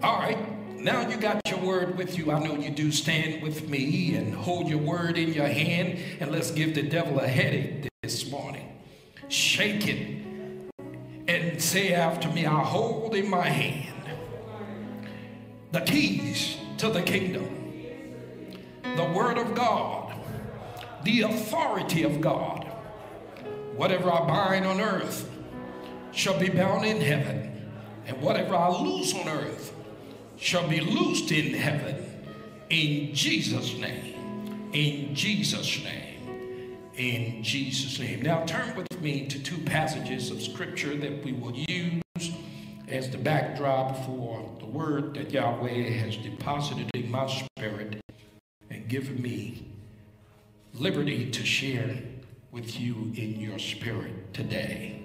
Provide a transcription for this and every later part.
All right, now you got your word with you. I know you do. Stand with me and hold your word in your hand, and let's give the devil a headache this morning. Shake it and say after me, I hold in my hand the keys to the kingdom, the word of God, the authority of God. Whatever I bind on earth shall be bound in heaven, and whatever I loose on earth shall be loosed in heaven. In Jesus' name, in Jesus' name, in Jesus' name. Now turn with me to two passages of scripture that we will use as the backdrop for the word that Yahweh has deposited in my spirit and given me liberty to share with you in your spirit today.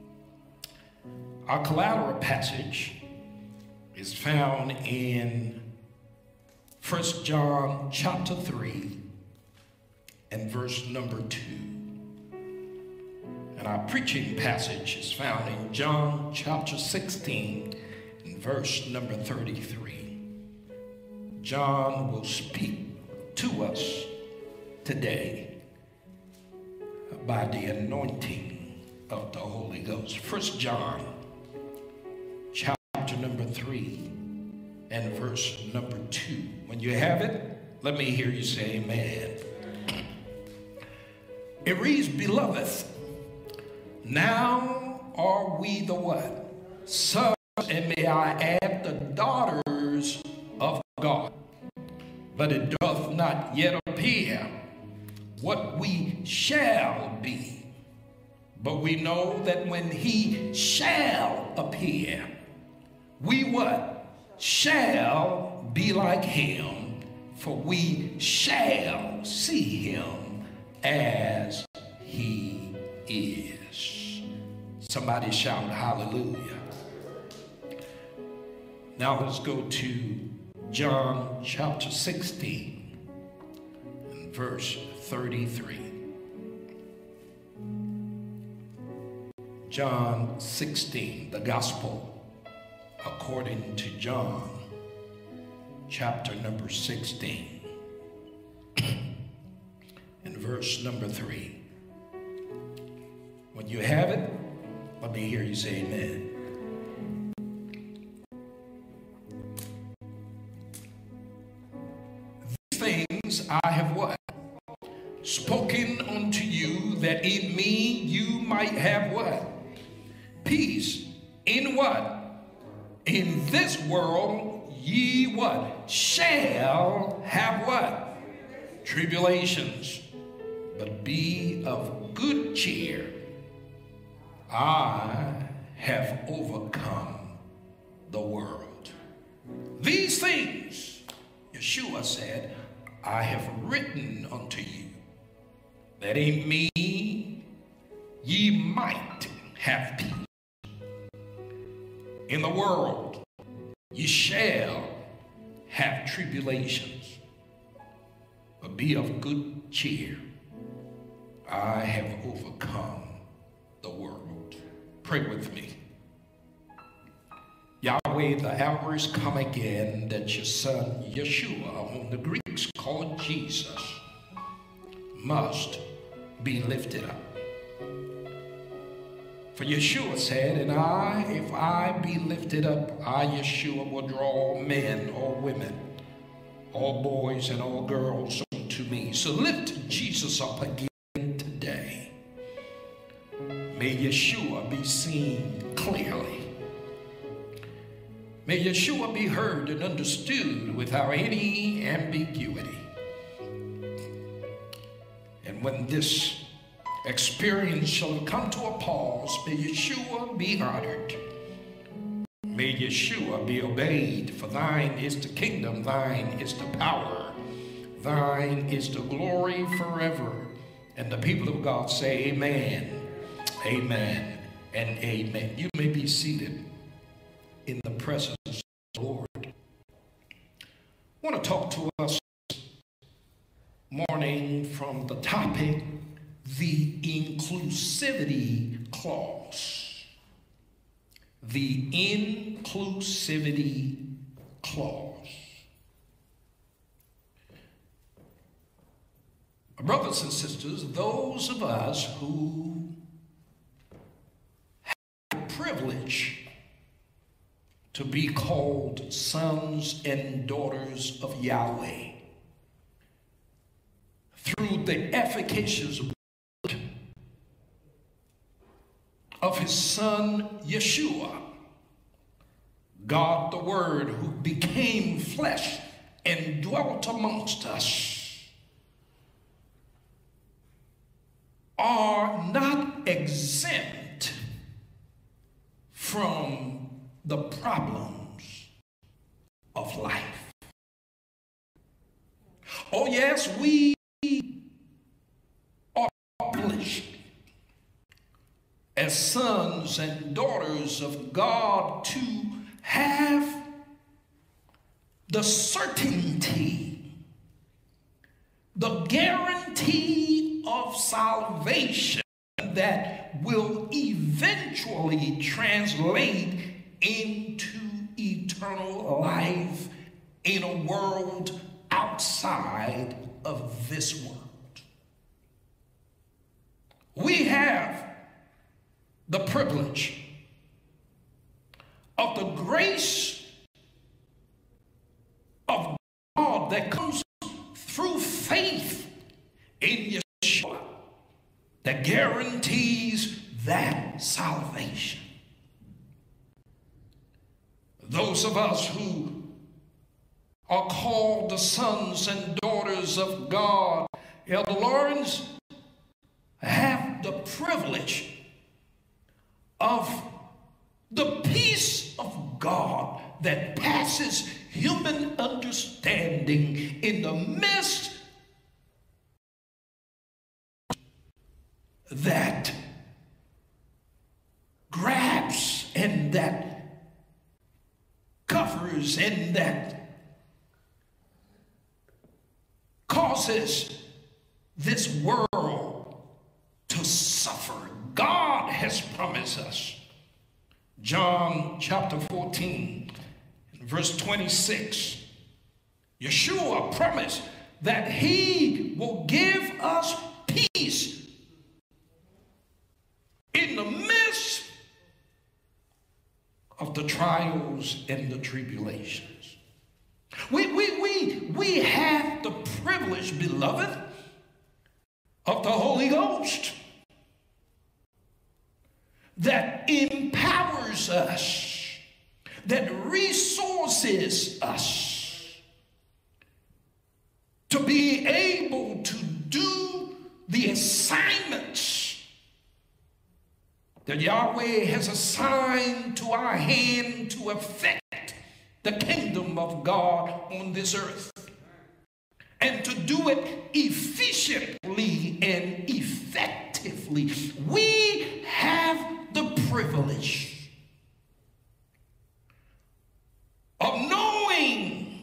Our collateral passage is found in 1 John chapter 3 and verse number 2. And our preaching passage is found in John chapter 16 and verse number 33. John will speak to us today by the anointing of the Holy Ghost. 1 John chapter number 3 and verse number 2. When you have it, let me hear you say amen. It reads, Beloved, now are we the what? Sons, and may I add the daughters of God. But it doth not yet appear what we shall be. But we know that when he shall appear, we what? Shall be like him, for we shall see him as he is. Somebody shout hallelujah. Now let's go to John chapter 16 and verse 33. John 16, the gospel according to John chapter number 16 and verse number 3. When you have it, let me hear you say amen. These things I have what? Spoken unto you, that in me you might have what? Peace. In what? In this world ye what? Shall have what? Tribulations. But be of good cheer. I have overcome the world. These things, Yeshua said, I have written unto you, that in me ye might have peace. In the world ye shall have tribulations, but be of good cheer. I have overcome the world. Pray with me. Yahweh, the hour is come again that your son Yeshua, whom the Greeks call Jesus, must be lifted up. For Yeshua said, and if I be lifted up, I, Yeshua, will draw all men, all women, all boys and all girls unto me. So lift Jesus up again today. May Yeshua be seen clearly. May Yeshua be heard and understood without any ambiguity. And when this experience shall come to a pause, may Yeshua be honored. May Yeshua be obeyed, for thine is the kingdom, thine is the power, thine is the glory forever. And the people of God say amen, amen, and amen. You may be seated in the presence of the Lord. I want to talk to us this morning from the topic, the inclusivity clause. The inclusivity clause. Brothers and sisters, those of us who have the privilege to be called sons and daughters of Yahweh through the efficacious blood of his son Yeshua, God the Word, who became flesh and dwelt amongst us, are not exempt from the problems of life. Oh yes, we are privileged as sons and daughters of God to have the certainty, the guarantee of salvation that will eventually translate into eternal life in a world outside of this world. We have the privilege of the grace of God that comes through faith in Yeshua that guarantees that salvation. Those of us who are called the sons and daughters of God, Elder Lawrence, have the privilege of the peace of God that passes human understanding in the midst that grabs and that covers and that causes this world to suffer. God has promised us. John chapter 14, verse 26. Yeshua promised that he will give us peace in the midst of the trials and the tribulations. We have the privilege, beloved, of the Holy Ghost that empowers us, that resources us to be able to do the assignments that Yahweh has assigned to our hand to affect the kingdom of God on this earth, and to do it efficiently and effectively. We have the privilege of knowing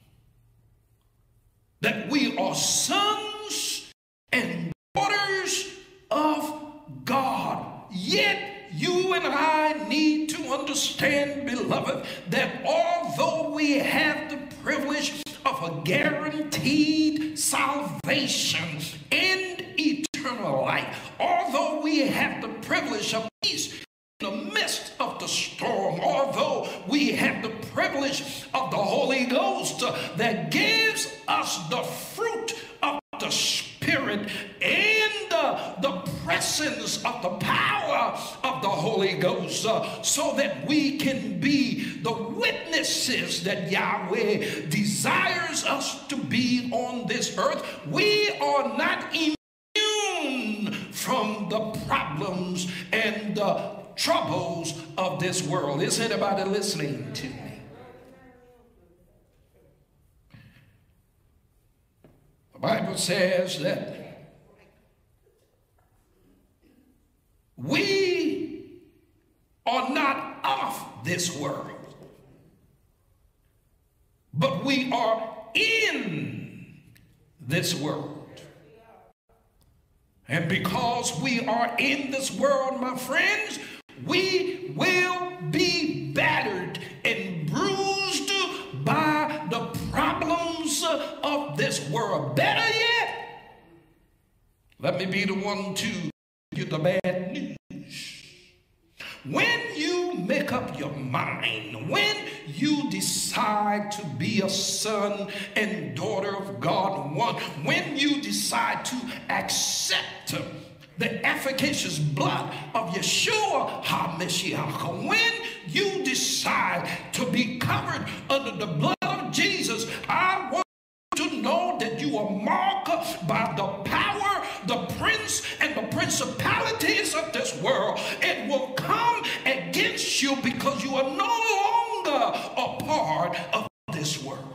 that we are sons and daughters of God. Yet you and I need to understand, beloved, that although we have the privilege of a guaranteed salvation and eternal life, although we have the privilege of peace in the midst of the storm, although we have the privilege of the Holy Ghost that gives us the fruit of the Spirit and the presence of the power of the Holy Ghost, so that we can be the witnesses that Yahweh desires us to be on this earth. We are not immune from the problems and the troubles of this world. Is anybody listening to me? The Bible says that we are not of this world, but we are in this world. And because we are in this world, my friends, we will be battered and bruised by world. Better yet, let me be the one to give you the bad news. When you make up your mind, when you decide to be a son and daughter of God, when you decide to accept the efficacious blood of Yeshua HaMashiach, when you decide to be covered under the blood of Jesus, I want you to know that you are marked by the power, the prince, and the principalities of this world. It will come against you because you are no longer a part of this world.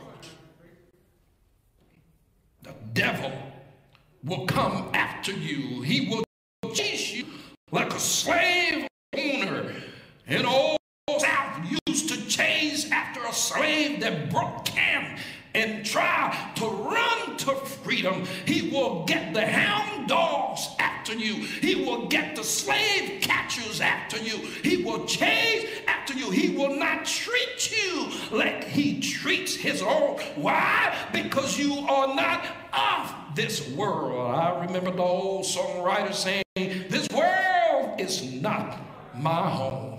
The devil will come after you. He will chase you like a slave owner in old South used to chase after a slave that broke camp and try to run to freedom. He will get the hound dogs after you. He will get the slave catchers after you. He will chase after you. He will not treat you like he treats his own. Why? Because you are not of this world. I remember the old songwriter saying, this world is not my home.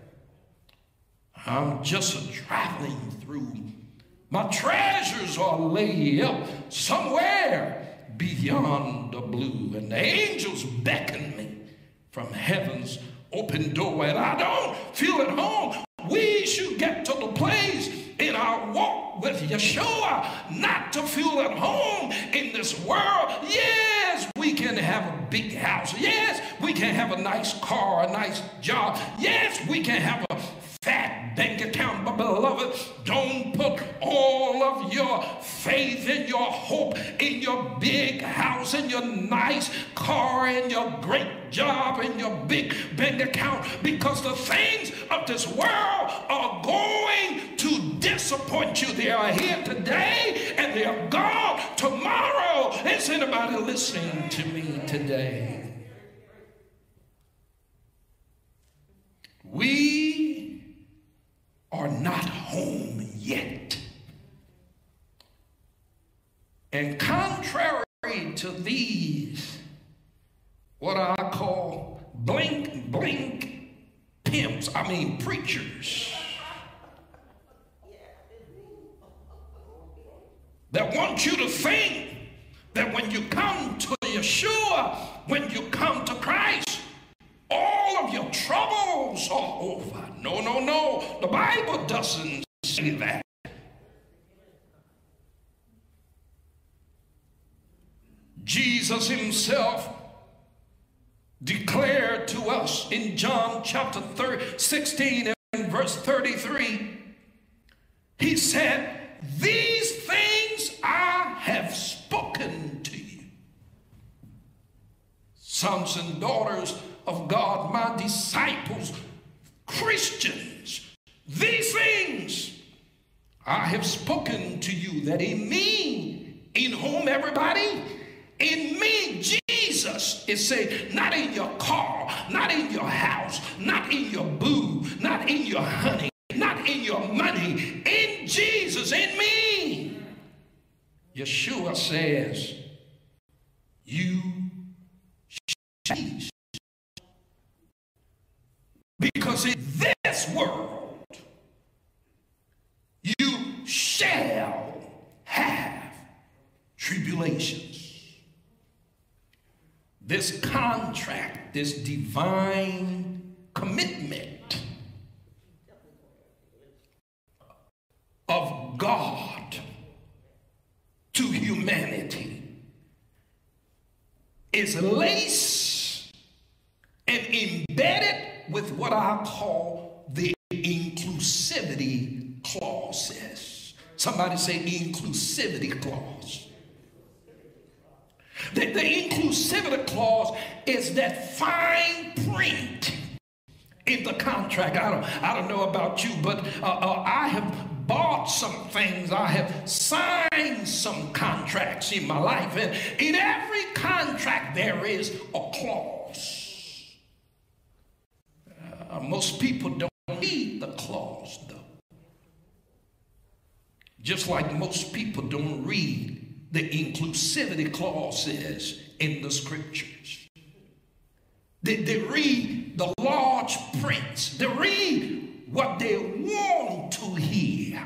I'm just traveling through. My treasures are laid up somewhere beyond the blue. And the angels beckon me from heaven's open door. And I don't feel at home. We should get to the place in our walk with Yeshua not to feel at home in this world. Yes, we can have a big house. Yes, we can have a nice car, a nice job. Yes, we can have a fat bank account, but beloved, don't put all of your faith and your hope in your big house and your nice car and your great job and your big bank account, because the things of this world are going to disappoint you. They are here today and they are gone tomorrow. Is anybody listening to me today? We are not home yet. And contrary to these, what I call blink pimps, preachers, that want you to think that when you come to Yeshua, when you come to Christ, all of your troubles are over. No, no, no. The Bible doesn't say that. Jesus himself declared to us in John chapter 16 and verse 33, he said, these things I have spoken to you. Sons and daughters of God, my disciples, Christians, these things I have spoken to you, that in me, in whom everybody, in me, Jesus is saying, not in your car, not in your house, not in your boo, not in your honey, not in your money, in Jesus, in me. Yeshua says, you shall peace. Because in this world, you shall have tribulations. This contract, this divine commitment of God to humanity is laced and embedded with what I call the inclusivity clauses. Somebody say inclusivity clause. The inclusivity clause is that fine print in the contract. I don't know about you, but I have bought some things. I have signed some contracts in my life, and in every contract there is a clause. Most people don't read the clause, though. Just like most people don't read the inclusivity clauses in the scriptures. They read the large print. They read what they want to hear.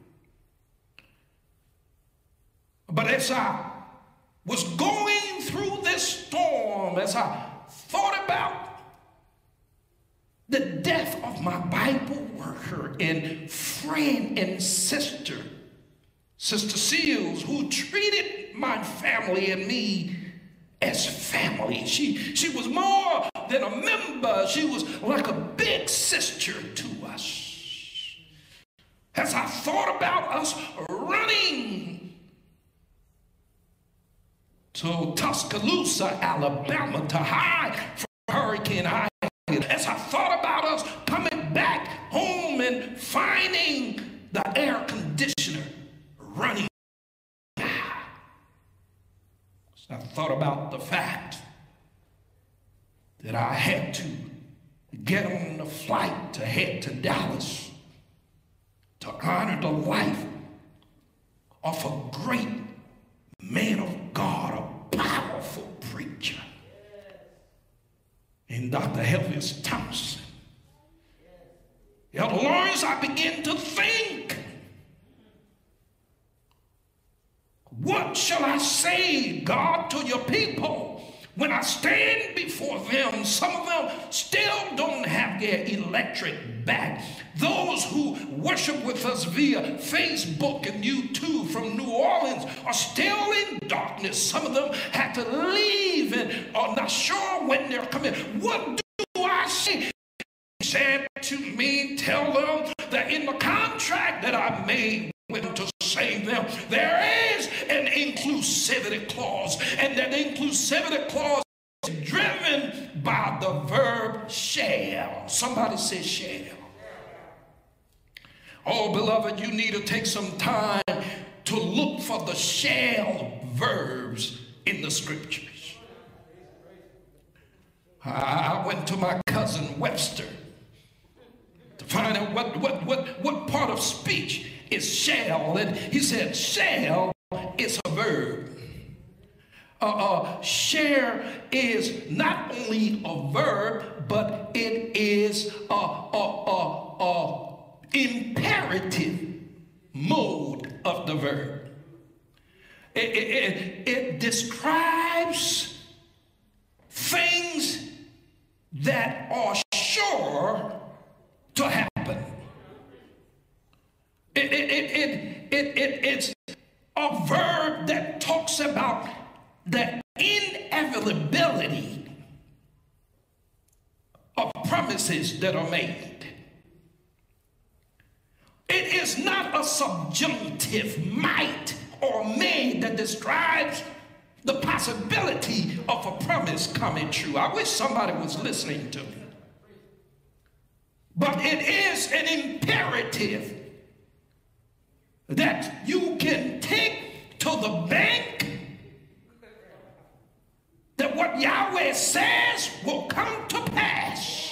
But as I was going through this storm, as I thought about the death of my Bible worker and friend and sister, Sister Seals, who treated my family and me as family. She was more than a member. She was like a big sister to us. As I thought about us running to Tuscaloosa, Alabama to hide from Hurricane Ida, as I thought about us coming back home and finding the air conditioner running, I thought about the fact that I had to get on the flight to head to Dallas to honor the life of a great man of God, a powerful preacher, in Dr. Elvis Thompson. Elder Lawrence, I began to think, what shall I say, God, to your people when I stand before them? Some of them still don't have their electric back. Those who worship with us via Facebook and YouTube from New Orleans are still in darkness. Some of them had to leave and are not sure when they're coming. What do I say? He said to me, tell them that in the contract that I made with them to save them, there is an inclusivity clause, and that inclusivity clause is driven by the verb shall. Somebody say shall. Oh, beloved, you need to take some time to look for the shall verbs in the scriptures. I went to my cousin Webster to find out what part of speech is shall, and he said shall is a verb. Share is not only a verb, but it is a imperative mode of the verb. It describes things that are sure to happen. It's a verb that talks about the inevitability of promises that are made. It is not a subjunctive might or may that describes the possibility of a promise coming true. I wish somebody was listening to me. But it is an imperative that you can take to the bank that what Yahweh says will come to pass.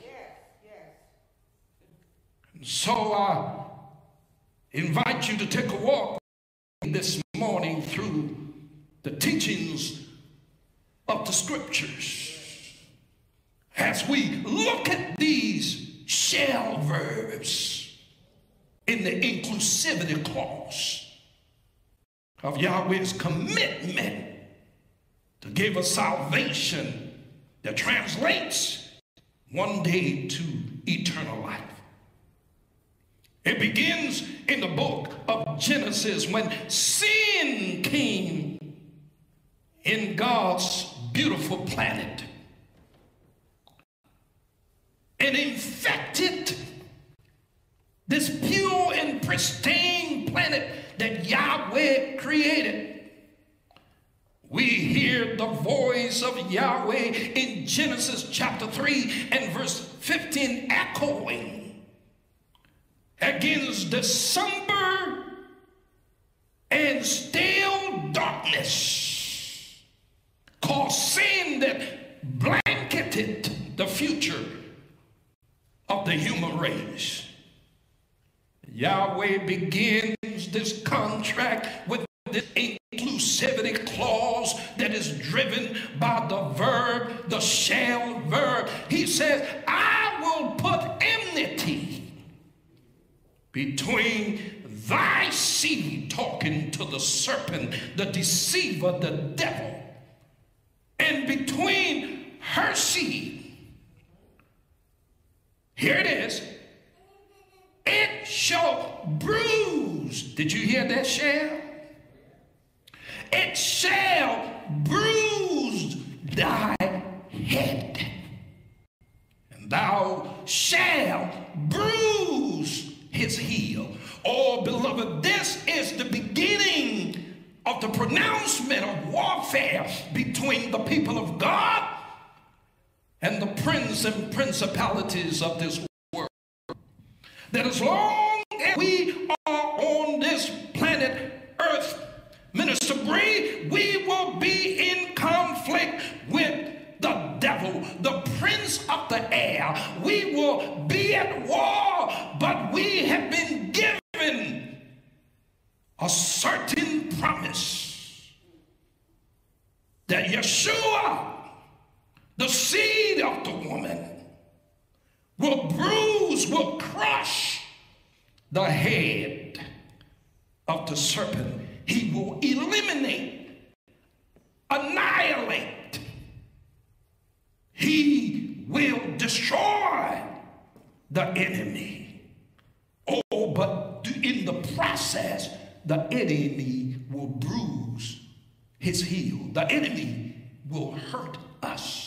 So I invite you to take a walk this morning through the teachings of the scriptures as we look at these shall verbs in the inclusivity clause of Yahweh's commitment to give us salvation that translates one day to eternal life. It begins in the book of Genesis when sin came in God's beautiful planet and infected this pure and pristine planet that Yahweh created. We hear the voice of Yahweh in Genesis chapter 3 and verse 15 echoing against the somber and stale darkness called sin that blanketed the future of the human race. Yahweh begins this contract with this inclusivity driven by the verb, the shall verb. He says, I will put enmity between thy seed, talking to the serpent, the deceiver, the devil, and between her seed. Here it is. It shall bruise. Did you hear that, shall? It shall bruise thy head, and thou shalt bruise his heel. Oh, beloved, this is the beginning of the pronouncement of warfare between the people of God and the prince and principalities of this world. That as long as we are on this planet Earth, Minister Bree, we will be in conflict with the devil, the prince of the air. We will be at war, but we have been given a certain promise that Yeshua, the seed of the woman, will bruise, will crush the head of the serpent. He will eliminate, annihilate. He will destroy the enemy. Oh, but in the process, the enemy will bruise his heel. The enemy will hurt us.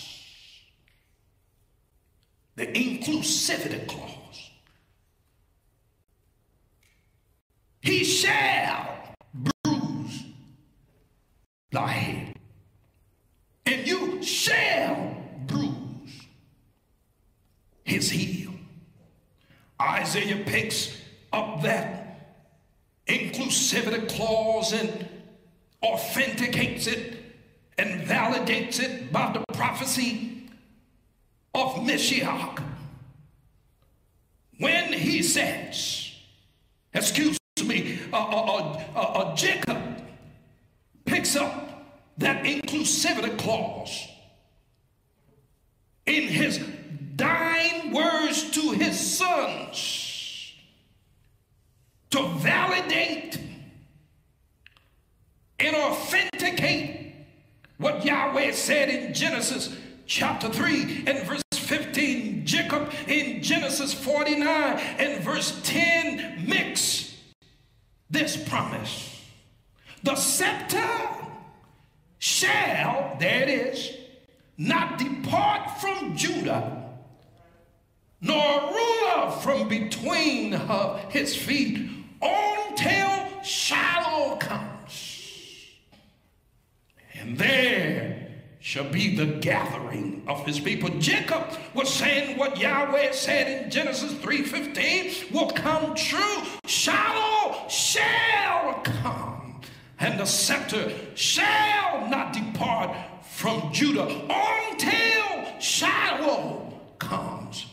The inclusivity clause. He shall bruise thy head, and you shall bruise his heel. Isaiah picks up that inclusivity clause and authenticates it and validates it by the prophecy of Mashiach, when he says, Jacob picks up that inclusivity clause in his dying words to his sons to validate and authenticate what Yahweh said in Genesis chapter 3 and verse 15. Jacob in Genesis 49 and verse 10 mix this promise. The scepter shall, there it is, not depart from Judah, nor ruler from between his feet, until Shiloh comes. And there shall be the gathering of his people. Jacob was saying what Yahweh said in Genesis 3:15 will come true. Shiloh shall come, and the scepter shall not depart from Judah until Shiloh comes.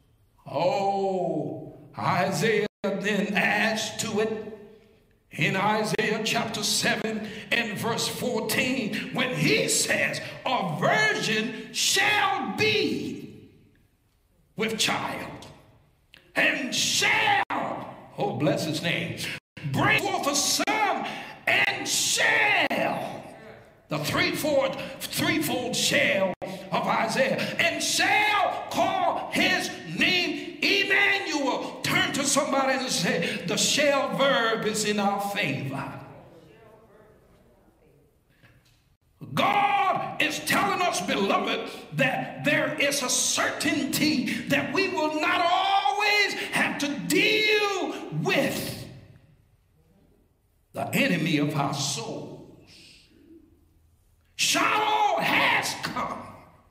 Oh, Isaiah then adds to it in Isaiah chapter 7 and verse 14, when he says, a virgin shall be with child, and shall, oh bless his name, bring forth a son, and shall, the threefold shall of Isaiah, and shall call his name Emmanuel. Turn to somebody and say, the shall verb is in our favor. God is telling us, beloved, that there is a certainty that we will not always have to deal with the enemy of our souls. Shiloh has come,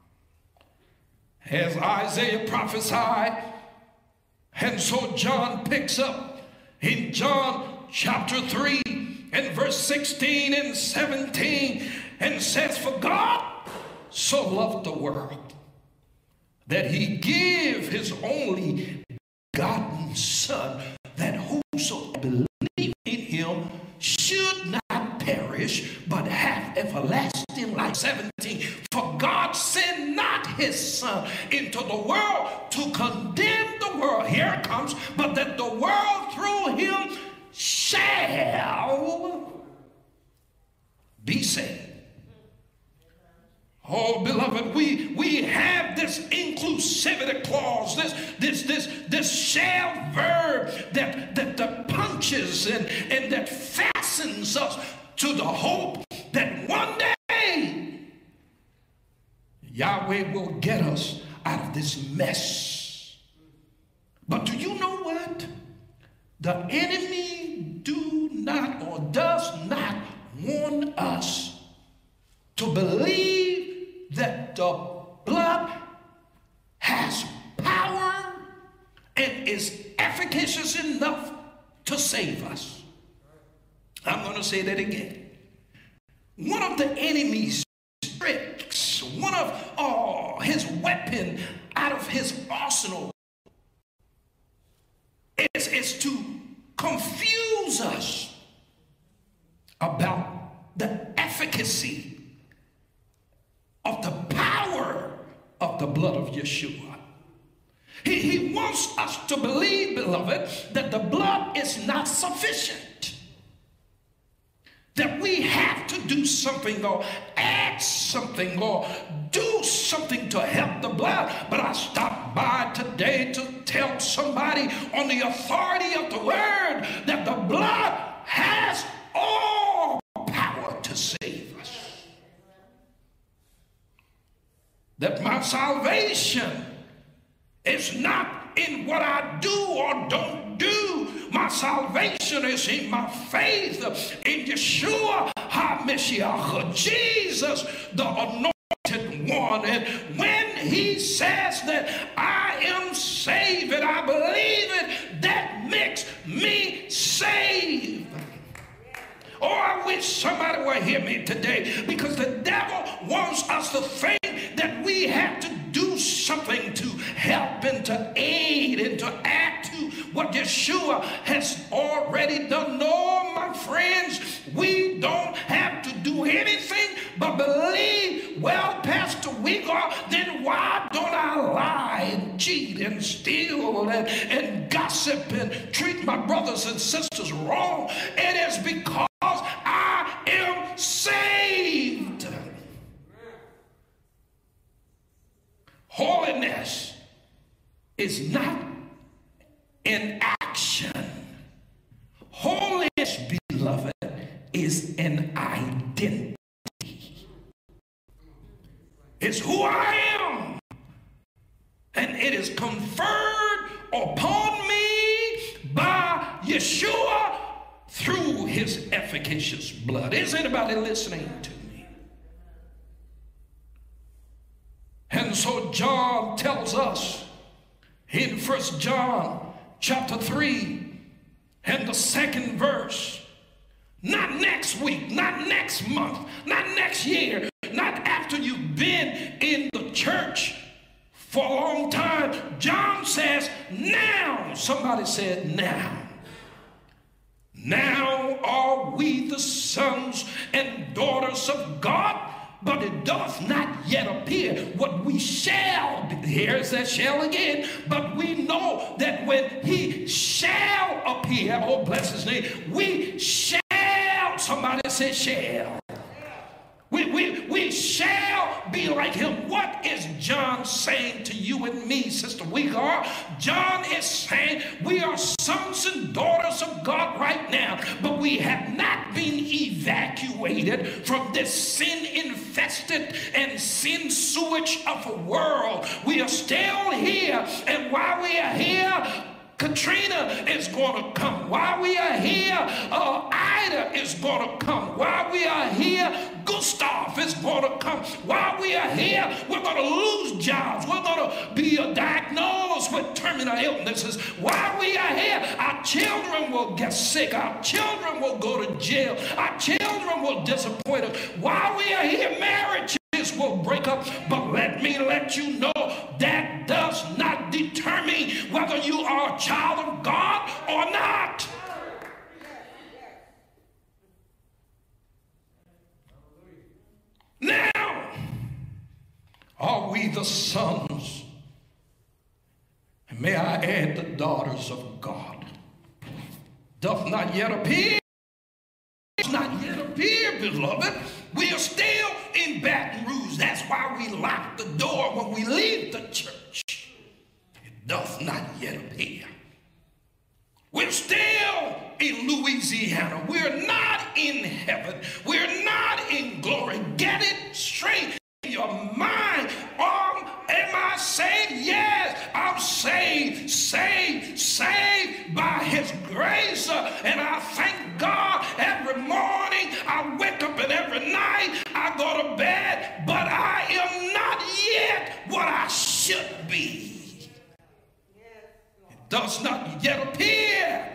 as Isaiah prophesied. And so John picks up in John chapter 3 and verse 16 and 17 and says, for God so loved the world that he gave his only begotten son, that whoso believe in him should not perish but have everlasting life. 17. For God sent not his son into the world to condemn the world. Here it comes. But that the world through him shall be saved. Oh, beloved, we have this inclusivity clause, this shall verb that punches and that fastens us to the hope that one day Yahweh will get us out of this mess. But do you know what? The enemy does not want us to believe that the blood has power and is efficacious enough to save us. I'm going to say that again. One of the enemy's tricks, one of his weapon out of his arsenal is to confuse us about the efficacy of the power of the blood of Yeshua. He wants us to believe, beloved, that the blood is not sufficient. That we have to do something or add something or do something to help the blood. But I stopped by today to tell somebody on the authority of the word that the blood has all power to save us. That my salvation is not in what I do or don't do. My salvation is in my faith in Yeshua HaMashiach, Jesus, the anointed one. And when he says that I am saved and I believe it, that makes me saved. Oh, I wish somebody would hear me today, because the devil wants us to think that we have to do something to help and to aid and to add to what Yeshua has already done. No, my friends, we don't have to do anything but believe. Well, Pastor Weaver, then why don't I lie and cheat and steal and gossip and treat my brothers and sisters wrong? It is because I am saved. Holiness is not an action. Holiness, beloved, is an identity. It's who I am. And it is conferred upon me by Yeshua through his efficacious blood. Is anybody listening to me? And so John tells us in 1 John chapter 3 and the 2nd verse, not next week, not next month, not next year, not after you've been in the church for a long time. John says now. Somebody said now. Now are we the sons and daughters of God, but it doth not yet appear what we shall be. Here's that shall again. But we know that when he shall appear, oh bless his name, we shall, somebody say shall. We shall be like him. What is John saying to you and me, Sister Wegar? John is saying we are sons and daughters of God right now, but we have not been evacuated from this sin-infested and sin sewage of a world. We are still here, and while we are here, Katrina is going to come. While we are here, Ida is going to come. While we are here, Gustav is going to come. While we are here, we're going to lose jobs. We're going to be diagnosed with terminal illnesses. While we are here, our children will get sick. Our children will go to jail. Our children will disappoint us. While we are here, marriages will break up. But let me let you know that does not determine whether you are a child of God or not. Now, the sons, and may I add the daughters of God, doth not yet appear. Does not yet appear, beloved. We are still in Baton Rouge. That's why we lock the door when we leave the church. It doth not yet appear. We're still in Louisiana. We're not in heaven. We're not in glory. Get it straight in your mind. Am I saved? Yes, I'm saved, saved by his grace. And I thank God every morning I wake up and every night I go to bed, but I am not yet what I should be. It does not yet appear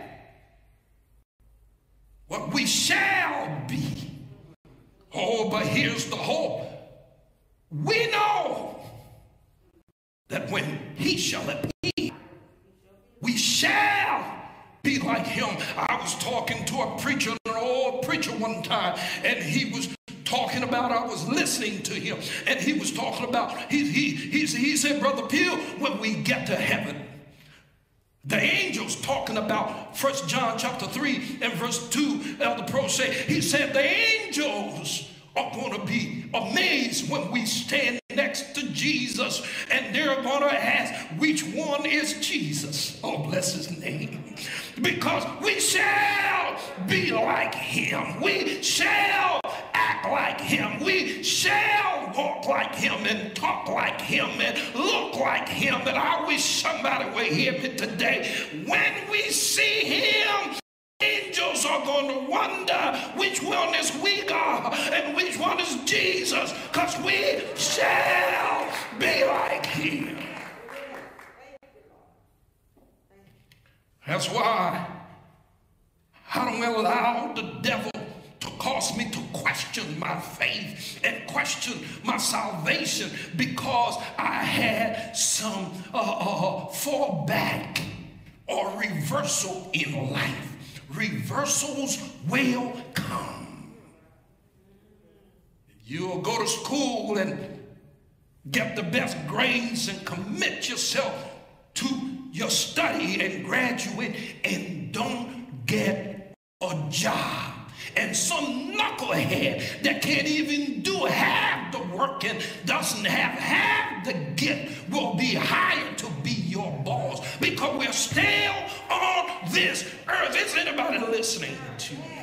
what we shall be. Oh, but here's the hope. We know that when he shall appear, we shall be like him. I was talking to a preacher, an old preacher one time, and he was talking about, I was listening to him, and he was talking about, he said, Brother Pugh, when we get to heaven, the angels talking about 1 John chapter 3 and verse 2, Elder Pro say, he said the angels are going to be amazed when we stand next to Jesus, and they're going to ask, which one is Jesus? Oh, bless his name. Because we shall be like him. We shall act like him. We shall walk like him and talk like him and look like him. And I wish somebody would hear me today. When we see him, angels are going to wonder which one is we God and which one is Jesus, because we shall be like him. That's why I don't allow the devil to cause me to question my faith and question my salvation, because I had some fallback or reversal in life. Reversals will come. You'll go to school and get the best grades and commit yourself to your study and graduate and don't get a job. And some knucklehead that can't even do half the work and doesn't have half the gift will be hired to be your boss, because we're still on this earth. Is anybody listening to me?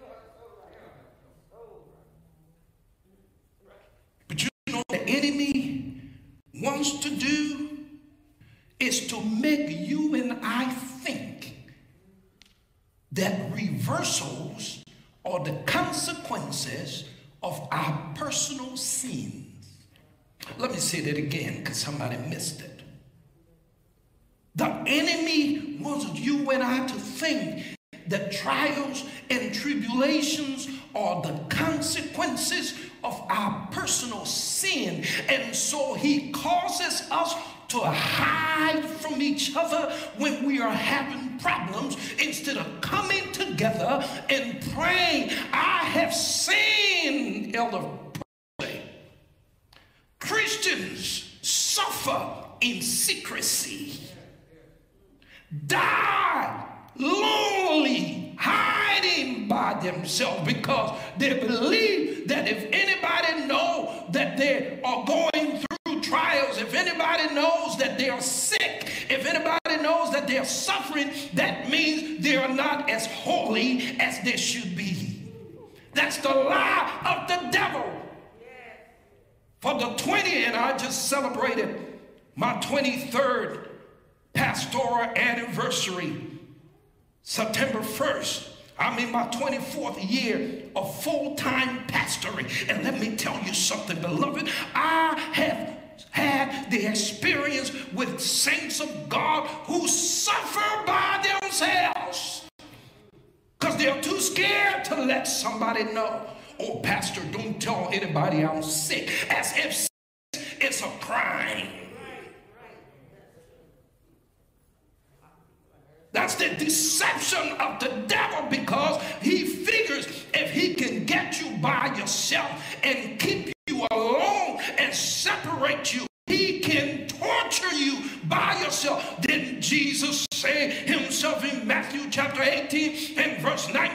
But you know what the enemy wants to do is to make you and I think that reversals are the consequences of our personal sins. Let me say that again, because somebody missed it. The enemy wants you and I to think that trials and tribulations are the consequences of our personal sin. And so he causes us to hide from each other when we are having problems, instead of coming together and praying. I have seen, Elder, Christians suffer in secrecy, die lonely, hiding by themselves, because they believe that if anybody knows that they are going through trials, if anybody knows that they are sick, if anybody knows that they are suffering, that means they are not as holy as they should be. That's the lie of the devil. For the 20th, and I just celebrated my 23rd pastoral anniversary, September 1st. I'm in my 24th year of full-time pastoring. And let me tell you something, beloved. I have had the experience with saints of God who suffer by themselves because they're too scared to let somebody know. Oh, pastor, don't tell anybody I'm sick, as if it's a crime. That's the deception of the devil, because he figures if he can get you by yourself and keep you alone and separate you, he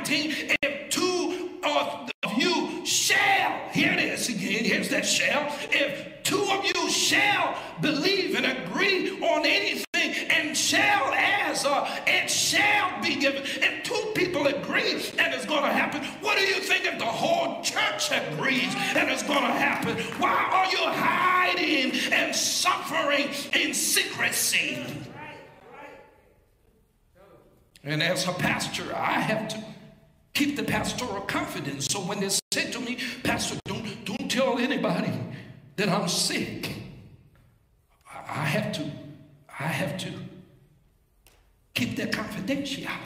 19, if two of you shall, here it is again, here's that shall, if two of you shall believe and agree on anything, and shall as it shall be given. If two people agree and it's going to happen, what do you think if the whole church agrees and it's going to happen? Why are you hiding and suffering in secrecy? And as a pastor, I have to keep the pastoral confidence. So when they say to me, Pastor, don't tell anybody that I'm sick, I have to keep that confidentiality.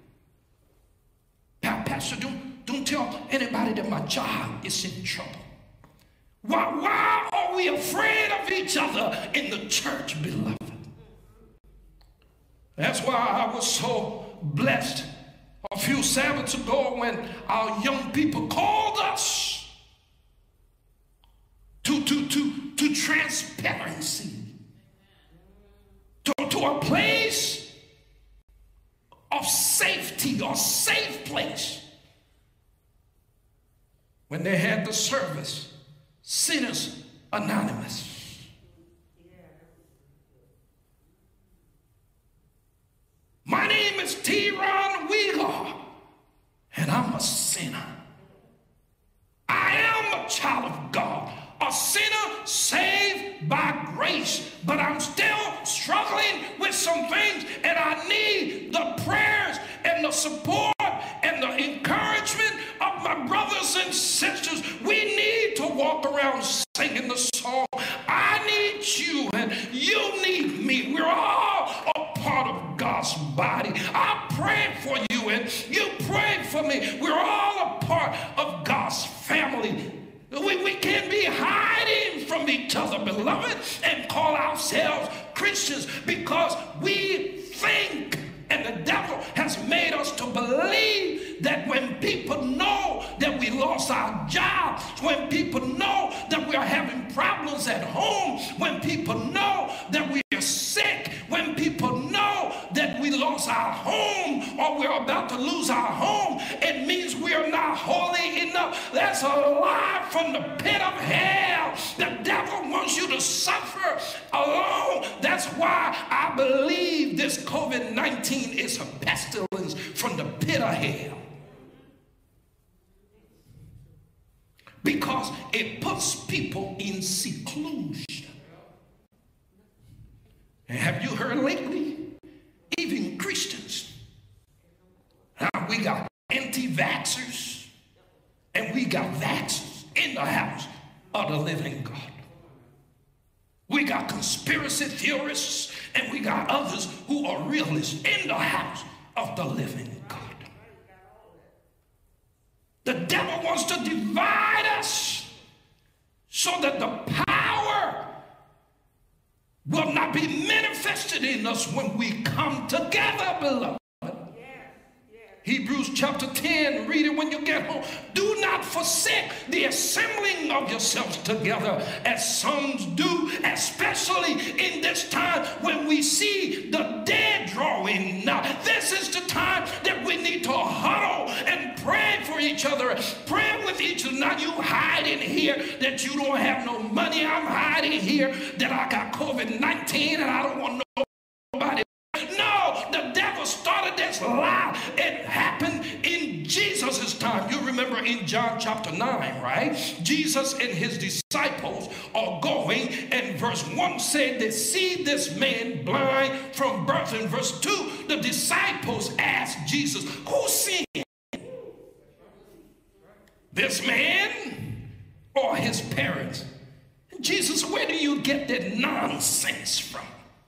Pastor, don't tell anybody that my job is in trouble. Why are we afraid of each other in the church, beloved? That's why I was so blessed a few Sabbaths ago when our young people called us to transparency, to a place of safety or safe place. When they had the service, Sinners Anonymous. My name is T-Ron Wheeler, and I'm a sinner. I am a child of God, a sinner saved by grace, but I'm still struggling with some things, and I need the prayers and the support and the encouragement of my brothers and sisters. We need to walk around singing the song, I need you and you need me. We're all a part of God's body. I prayed for you and you prayed for me. We're all a part of God's family. We can't be hiding from each other, beloved, and call ourselves Christians because we think, and the devil has made us to believe that when people know that we lost our jobs, when people know that we are having problems at home, when people know that we are sick, when people know that we lost our home or we're about to lose our home, it means we are not holy enough. That's a lie from the pit of hell. The devil wants you to suffer alone. That's why I believe this COVID-19 is a pestilence from the pit of hell. Because it puts people in seclusion. And have you heard lately? Even Christians. Now we got anti-vaxxers and we got vaxxers in the house of the living God. We got conspiracy theorists and we got others who are realists in the house of the living God. The devil wants to divide us so that the power will not be manifested in us when we come together, beloved. Hebrews chapter 10, read it when you get home. Do not forsake the assembling of yourselves together as some do, especially in this time when we see the dead drawing nigh. This is the time that we need to huddle and pray for each other, pray with each other. Now you hiding here that you don't have no money. I'm hiding here that I got COVID-19 and I don't want nobody. No, the devil started this lie. It happened in Jesus' time. You remember in John chapter 9, right? Jesus and his disciples are going, and verse 1 said they see this man blind from birth. In verse 2, the disciples asked Jesus, who sinned? This man or his parents? Jesus, where do you get that nonsense from?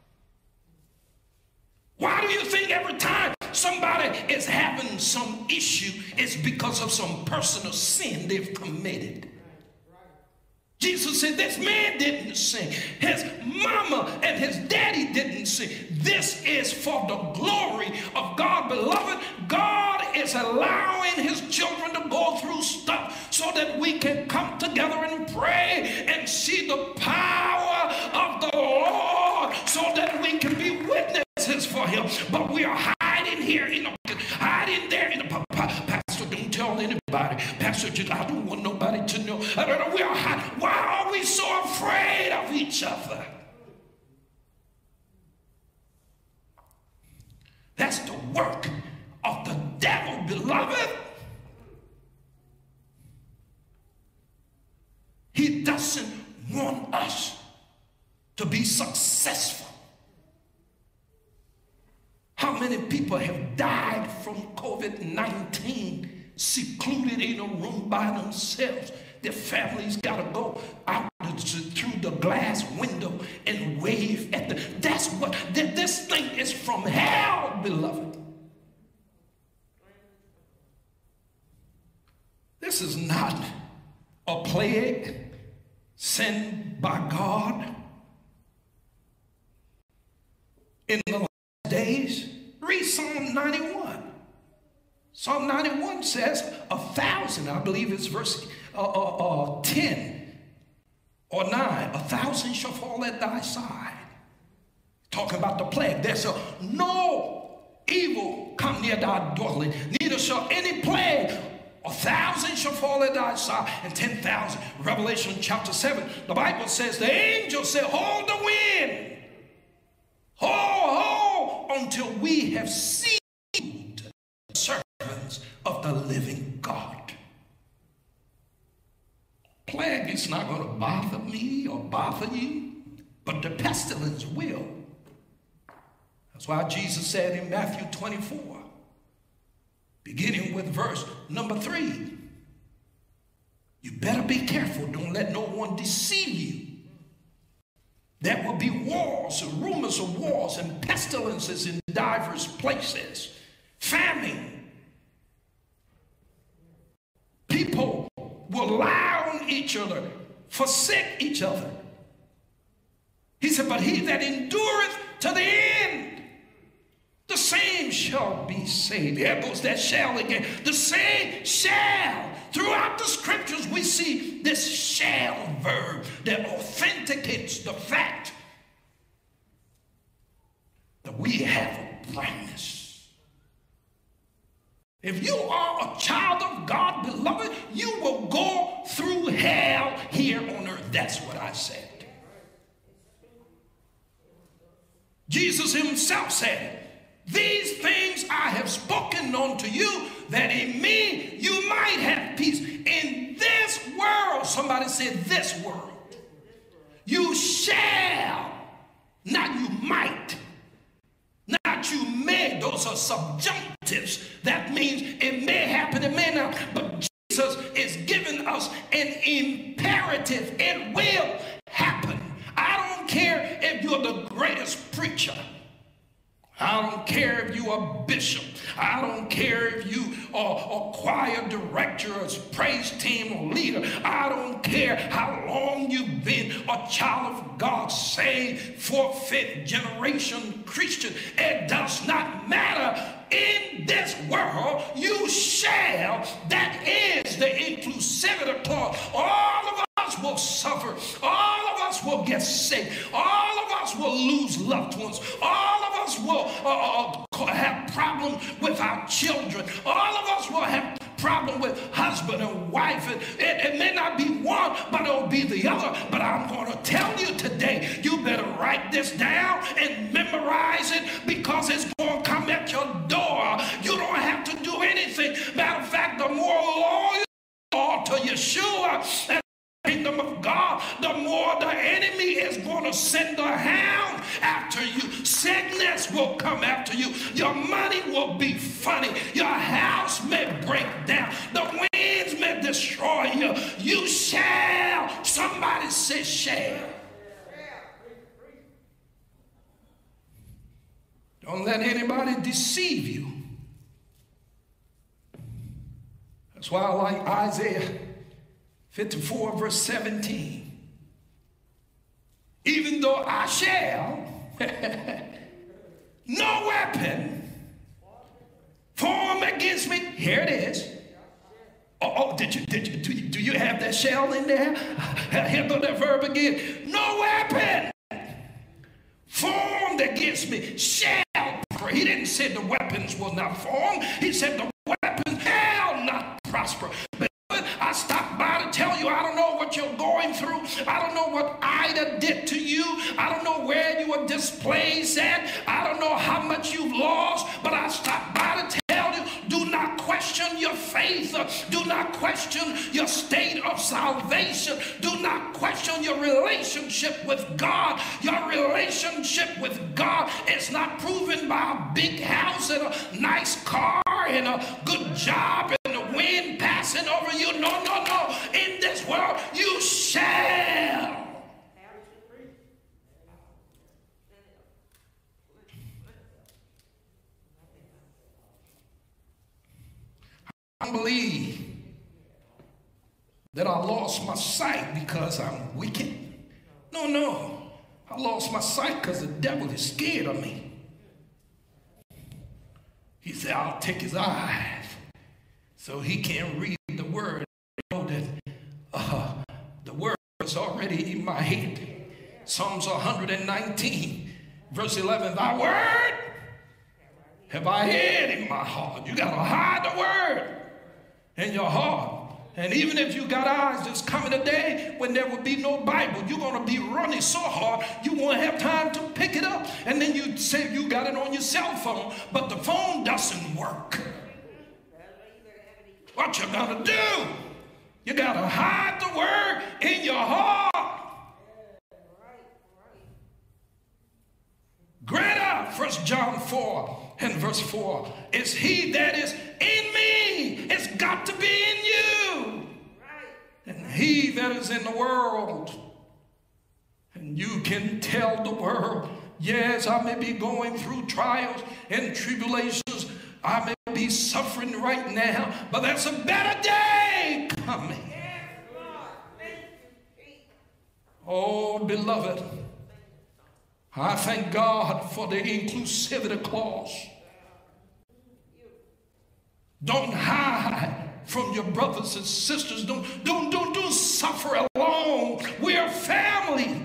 Why do you think every time somebody is having some issue, it's because of some personal sin they've committed? Jesus said, this man didn't sin. His mama and his daddy didn't sin. This is for the glory of God. Beloved, God is allowing his children to go through stuff so that we can come together and pray and see the power of the Lord so that we can be witnesses for him. But we are hiding here, hiding there in the pastor. anybody. Pastor, I don't want nobody to know. I don't know. Why are we so afraid of each other? That's the work of the devil, beloved. He doesn't want us to be successful. How many people have died from COVID-19 secluded in a room by themselves? Their families got to go out through the glass window and wave at them. That's what, this thing is from hell, beloved. This is not a plague sent by God. In the last days, read Psalm 91. Psalm 91 says 1,000, I believe it's verse 10 or 9, 1,000 shall fall at thy side. Talking about the plague. There shall no evil come near thy dwelling, neither shall any plague. 1,000 shall fall at thy side, and 10,000. Revelation chapter 7, the Bible says the angel said, hold the wind. Hold, until we have sealed the servants of the living God. Plague is not going to bother me or bother you, but the pestilence will. That's why Jesus said in Matthew 24, beginning with verse number 3, you better be careful. Don't let no one deceive you. There will be wars and rumors of wars and pestilences in diverse places. Famine. People will lie on each other, forsake each other. He said, but he that endureth to the end, the same shall be saved. There goes that shall again. The same shall. Throughout the scriptures, we see this shall verb that authenticates the fact that we have a promise. If you are a child of God, beloved, you will go through hell here on earth. That's what I said. Jesus himself said, these things I have spoken unto you, that in me you might have peace. In this world, somebody said this world, you shall, not you might, not you may. Those are subjunctives. That means it may happen, it may not. But Jesus is giving us an imperative. It will happen. I don't care if you're the greatest preacher. I don't care if you're a bishop. I don't care if you are a choir director, a praise team or leader. I don't care how long you've been a child of God, saved, 4th, 5th generation Christian. It does not matter. In this world, you shall. That is the inclusivity clause. All of us will suffer. All of us will get sick. All of us will lose loved ones. All of us will have problems with our children. All of us will have problem with husband and wife. It may not be one, but it'll be the other. But I'm going to tell you today, you better write this down and memorize it, because it's going to come at your door. You don't have to do anything. Matter of fact, the more loyal you are to Yeshua and the kingdom of God, the more the enemy is going to send a hound after you. Sickness will come after you. Your money will be funny. Your house may break down. The winds may destroy you. You shall. Somebody say shall. Don't let anybody deceive you. That's why I like Isaiah 54 verse 17. Even though I shall, no weapon formed against me. Here it is. Do you have that shall in there? Here go that verb again. No weapon formed against me shall. He didn't say the weapons will not form. He said the weapons shall not prosper. prosper. But I stopped by to tell you, I don't know what you're going through. I don't know what Ida did to you. I don't know where you were displaced at. I don't know how much you've lost, but I stopped by to tell you, do not question your faith. Do not question your state of salvation. Do not question your relationship with God. Your relationship with God is not proven by a big house and a nice car and a good job and the wind passing over you. No, no, no. In this world, you shall. I don't believe that I lost my sight because I'm wicked. No, no. I lost my sight because the devil is scared of me. He said, I'll take his eyes so he can't read the word. I know that the word is already in my head. Psalms 119, verse 11, thy word have I hid in my heart. You got to hide the word in your heart. And even if you got eyes, there's coming a day when there will be no Bible. You're going to be running so hard, you won't have time to pick it up. And then you say you got it on your cell phone, but the phone doesn't work. What you got to do? You got to hide the word in your heart. Greater, 1 John 4 and verse 4, is he that is in me. It's got to be in you. And he that is in the world. And you can tell the world, yes, I may be going through trials and tribulations. I may be suffering right now, but there's a better day coming. Oh, beloved, I thank God for the inclusivity clause. Don't hide from your brothers and sisters. Don't suffer alone. We are family.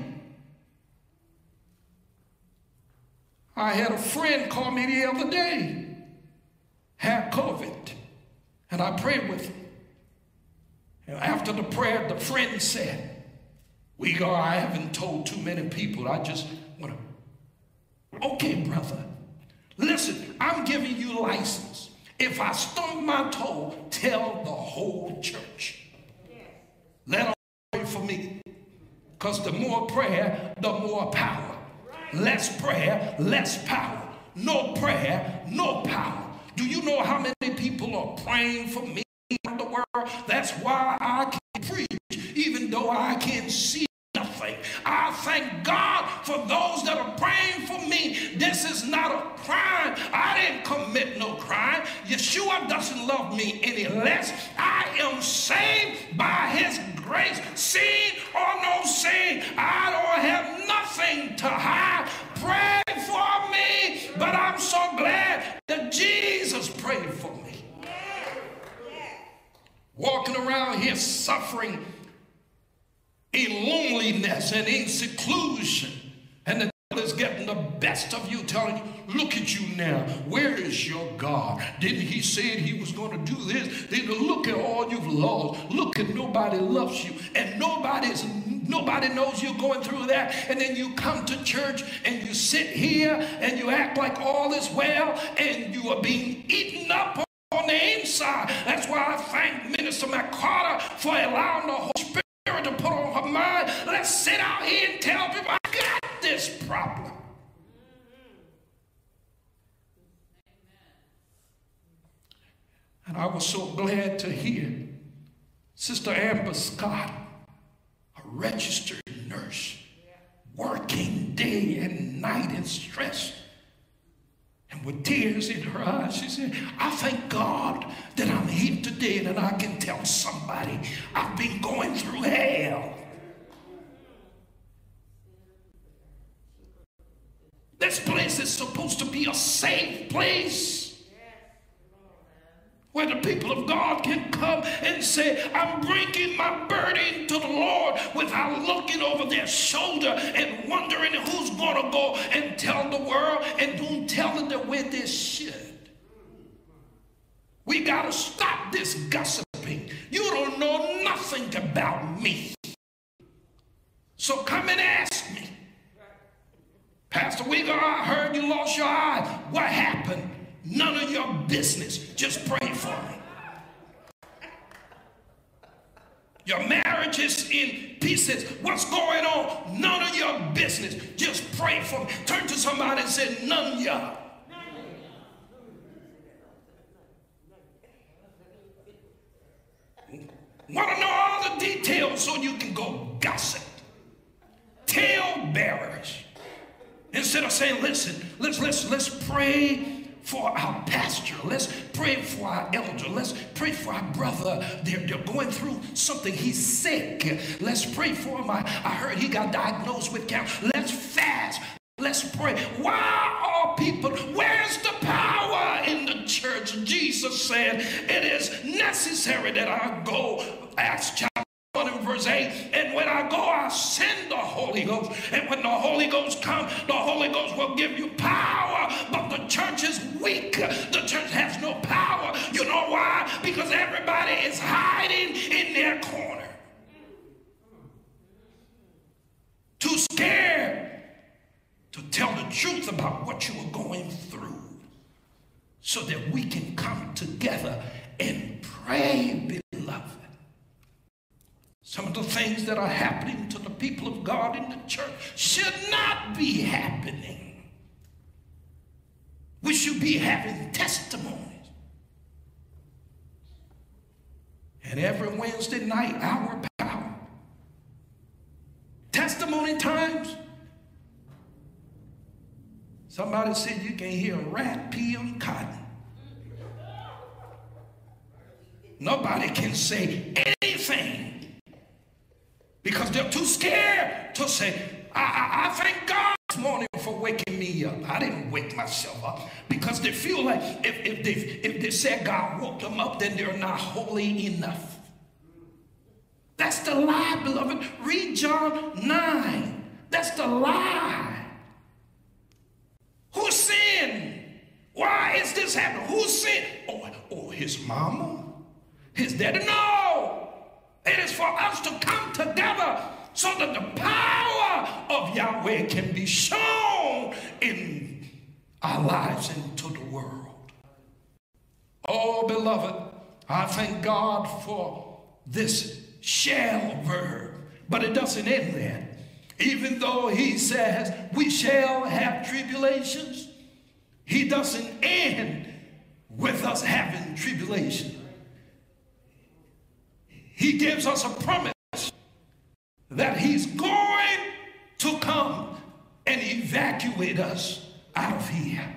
I had a friend call me the other day, had COVID, and I prayed with him. And after the prayer, the friend said, I haven't told too many people. I just want to. Okay, brother. Listen, I'm giving you license. If I stump my toe, tell the whole church. Let them pray for me. Because the more prayer, the more power. Less prayer, less power. No prayer, no power. Do you know how many people are praying for me in the world? That's why I can preach, even though I can't see nothing. I thank God for those that are praying for me. This is not a crime. I didn't commit no crime. Yeshua doesn't love me any less. I am saved by his grace, seen or no seen. I don't have nothing to hide. Pray for me, but I'm so glad that Jesus prayed for me. Walking around here suffering in loneliness and in seclusion, and the devil is getting the best of you, telling you, look at you now, where is your God? Didn't he say he was going to do this? Then look at all you've lost. Look at nobody loves you, and nobody knows you're going through that. And then you come to church and you sit here and you act like all is well, and you are being eaten up on the inside. That's why I thank Minister McCarter for allowing the Holy Spirit to put on her mind. Let's sit out here and tell people, I got this problem. And I was so glad to hear Sister Amber Scott, a registered nurse, working day and night in stress. And with tears in her eyes, she said, I thank God that I'm here today and that I can tell somebody I've been going through hell. This place is supposed to be a safe place where the people of God can come and say, I'm bringing my burden to the Lord without looking over their shoulder and wondering who's going to go and tell the world and don't tell it the way they should. We got to stop this gossiping. think about me. So come and ask me. Pastor Weaver, I heard you lost your eye. What happened? None of your business. Just pray for me. Your marriage is in pieces. What's going on? None of your business. Just pray for me. Turn to somebody and say, none of y'all. Want to know all the details so you can go gossip. Tale bearers. Instead of saying, listen, let's pray for our pastor. Let's pray for our elder. Let's pray for our brother. They're going through something. He's sick. Let's pray for him. I heard he got diagnosed with cancer. Let's fast. Let's pray. Why are people, where's the power in the church? Jesus said it is necessary that I go. Acts chapter 1 and verse 8. And when I go, I send the Holy Ghost. And when the Holy Ghost comes, the Holy Ghost will give you power. But the church is weak. The church has no power. You know why? Because everybody is hiding in their corner. Too scared to tell the truth about what you are going through, so that we can come together and pray, beloved. Some of the things that are happening to the people of God in the church should not be happening. We should be having testimonies. And every Wednesday night, our power. Testimony times. Somebody said you can hear a rat pee on cotton. Nobody can say anything because they're too scared to say, I thank God this morning for waking me up. I didn't wake myself up, because they feel like if they said God woke them up, then they're not holy enough. That's the lie, beloved. Read John 9. That's the lie. Who sinned? Why is this happening? Who sinned? Oh, his mama? His daddy? No! It is for us to come together so that the power of Yahweh can be shown in our lives and to the world. Oh, beloved, I thank God for this shall verb. But it doesn't end there. Even though he says we shall have tribulations, he doesn't end with us having tribulation. He gives us a promise that he's going to come and evacuate us out of here.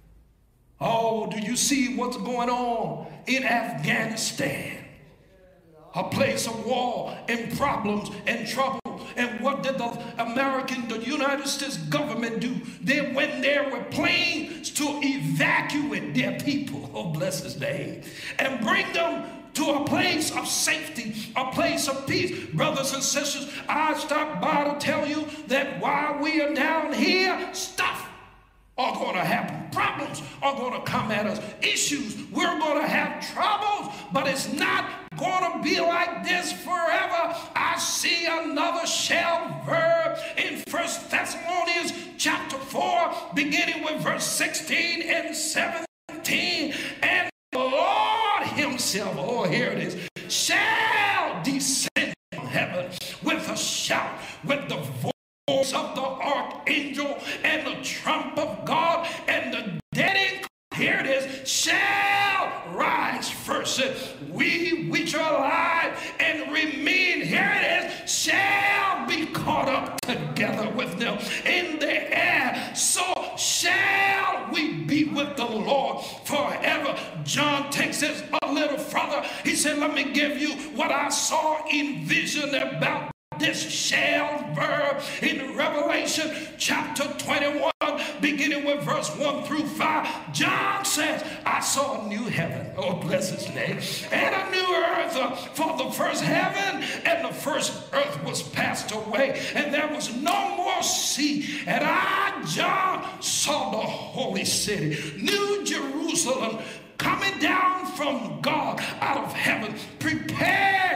Oh, do you see what's going on in Afghanistan? A place of war and problems and trouble. And what did the United States government do? They went there with planes to evacuate their people, oh bless his name, and bring them to a place of safety, a place of peace. Brothers and sisters, I stopped by to tell you that while we are down here, stuff are going to happen. Problems are going to come at us. Issues, we're going to have troubles, but it's not going to be like this forever. I see another shall verb in 1 Thessalonians chapter 4, beginning with verse 16 and 17. And the Lord himself, oh, here it is, shall descend from heaven with a shout, with the voice of the archangel and the trump of God, and the dead in Christ, here it is, shall rise first. We which are alive and remain, here it is, shall be caught up together with them in the air. So shall we be with the Lord forever. John takes this a little further. He said, let me give you what I saw in vision about this shall verb in Revelation chapter 21, beginning with verse 1 through 5. John says, I saw a new heaven, oh bless his name, and a new earth, for the first heaven and the first earth was passed away, and there was no more sea. And I, John, saw the holy city, New Jerusalem, coming down from God out of heaven, prepared as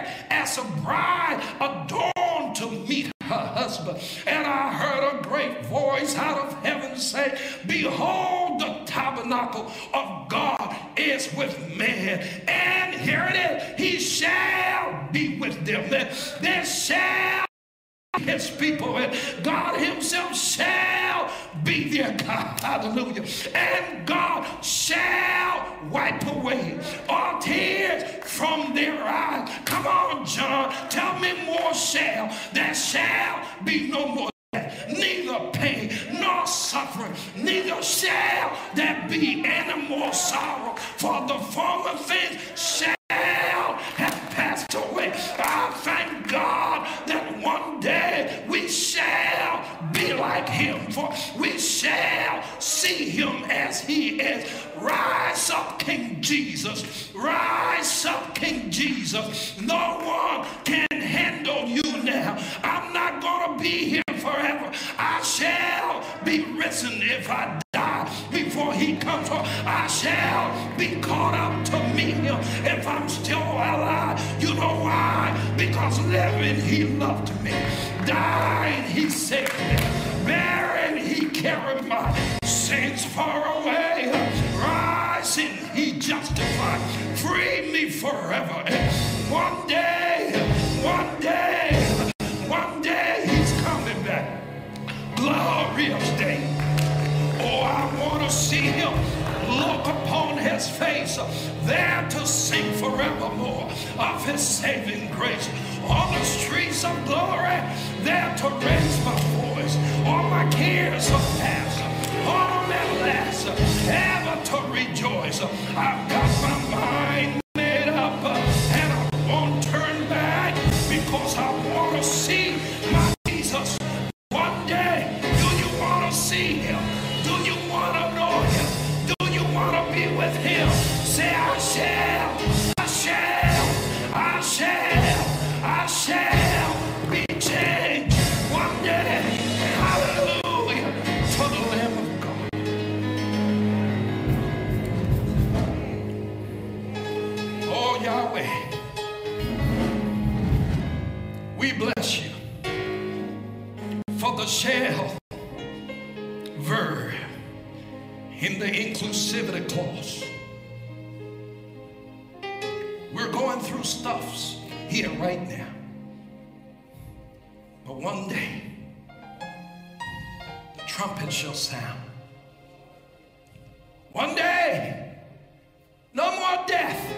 as a bride adorned to meet her husband. And I heard a great voice out of heaven say, behold, the tabernacle of God is with man. And here it is, he shall be with them. There shall his people, and God himself shall be their God. Hallelujah. And God shall wipe away all tears from their eyes. Come on, John, tell me more shall. There shall be no more death, neither pain nor suffering, neither shall there be any more sorrow, for the former things shall have passed away. I thank God that one day we shall be like him, for we shall see him as he is. Rise up, King Jesus. Rise up, King Jesus. No one can handle you now. I'm not going to be here forever. I shall be risen if I die before he comes home. I shall be caught up to meet him if I'm still alive. You know why? Because living he loved me, dying he saved me, buried he carried my sins far away, rising he justified, freed me forever. And one day he's coming back. Glorious day. Oh, I want to see him, look upon his face, there to sing forevermore of his saving grace. On the streets of glory, there to raise my voice. All my cares are past, all at last, ever to rejoice. I've got my mind made up, and I won't turn back, because I want to see my Jesus. One day, do you want to see him? Do you want to know him? Do you want to be with him? Say, I shall be changed one day. Hallelujah to the Lamb of God. Oh, Yahweh, we bless you for the shall verb in the inclusivity clause. We're going through stuffs here right now. But one day, the trumpet shall sound. One day, no more death,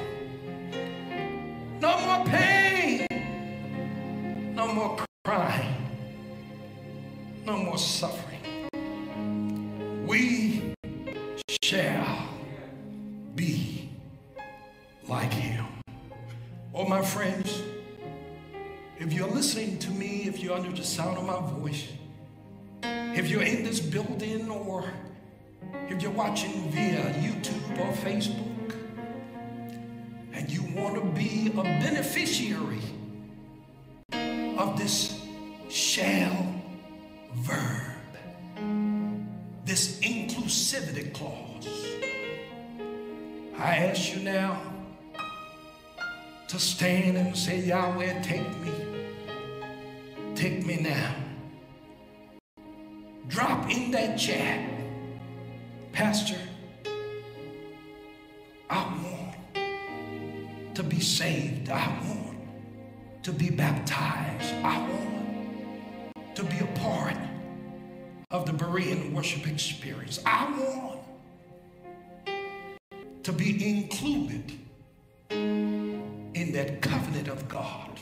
no more pain, no more crying, no more suffering. We shall be like him. Oh, my friends, if you're listening to me, if you're under the sound of my voice, if you're in this building, or if you're watching via YouTube or Facebook, and you want to be a beneficiary of this shall verb, this inclusivity clause, I ask you now to stand and say, Yahweh, take me now. Drop in that chat, Pastor, I want to be saved. I want to be baptized. I want to be a part of the Berean worship experience. I want to be included in that covenant of God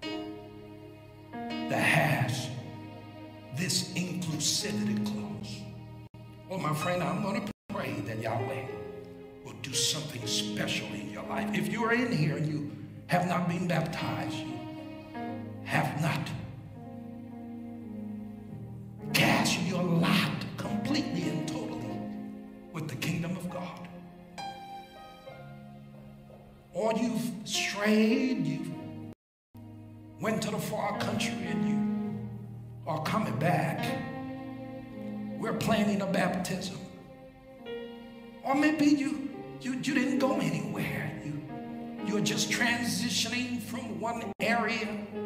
that has this inclusivity clause. Well, my friend, I'm going to pray that Yahweh will do something special in your life. If you are in here and you have not been baptized, you have not cast your lot completely and totally with the kingdom of God, or you've strayed, you went to the far country and you are coming back, we're planning a baptism. Or maybe you didn't go anywhere. you're just transitioning from one area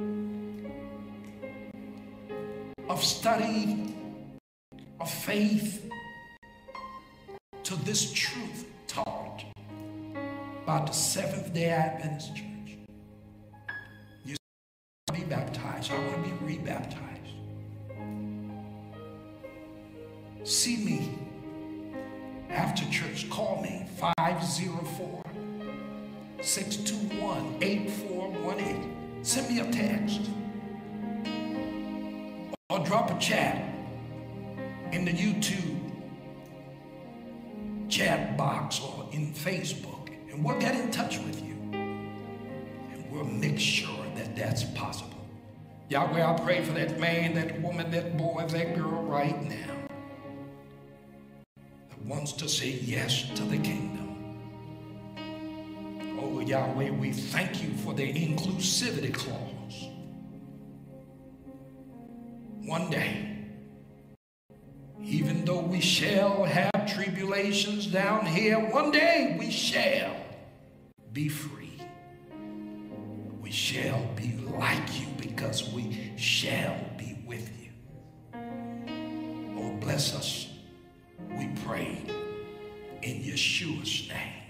of study, of faith, to this truth taught by the Seventh-day Adventist Church. You want to be baptized. I want to be rebaptized. See me after church. Call me 504-621-8418. Send me a text or drop a chat in the YouTube chat box or in Facebook, and we'll get in touch with you, and we'll make sure that that's possible. Yahweh, I pray for that man, that woman, that boy, that girl right now wants to say yes to the kingdom. Oh, Yahweh, we thank you for the inclusivity clause. One day, even though we shall have tribulations down here, one day we shall be free. We shall be like you because we shall be with you. Oh, bless us, we pray in Yeshua's name.